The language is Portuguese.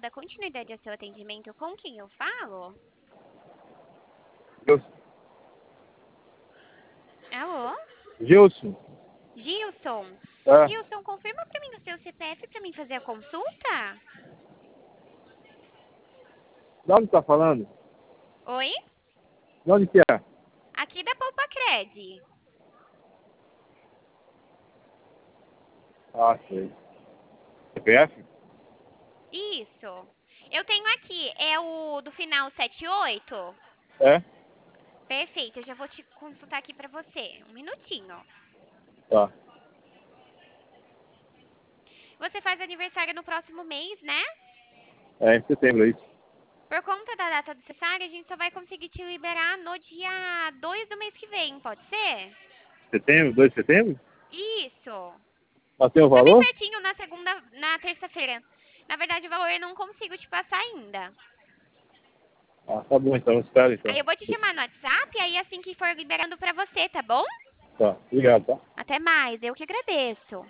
dar continuidade ao seu atendimento. Com quem eu falo? Gilson. Alô? Gilson. Gilson? É. Gilson, confirma pra mim o seu CPF pra mim fazer a consulta? De onde tá falando? Oi? De onde que é? Aqui da Poupa Cred. Ah, sei. CPF? Isso. Eu tenho aqui, é o do final 78? É? Perfeito, eu já vou te consultar aqui pra você. Um minutinho. Tá. Você faz aniversário no próximo mês, né? É em setembro, é isso. Por conta da data do cessário, a gente só vai conseguir te liberar no dia 2 do mês que vem, pode ser? Setembro? 2 de setembro? Isso. Mas tem o Tá bem valor? pertinho na terça-feira. Na verdade, o valor eu não consigo te passar ainda. Ah, tá bom então, espera Aí então. eu vou te chamar no WhatsApp, aí assim que for liberando pra você, tá bom? Tá, obrigado, tá? Até mais, eu que agradeço.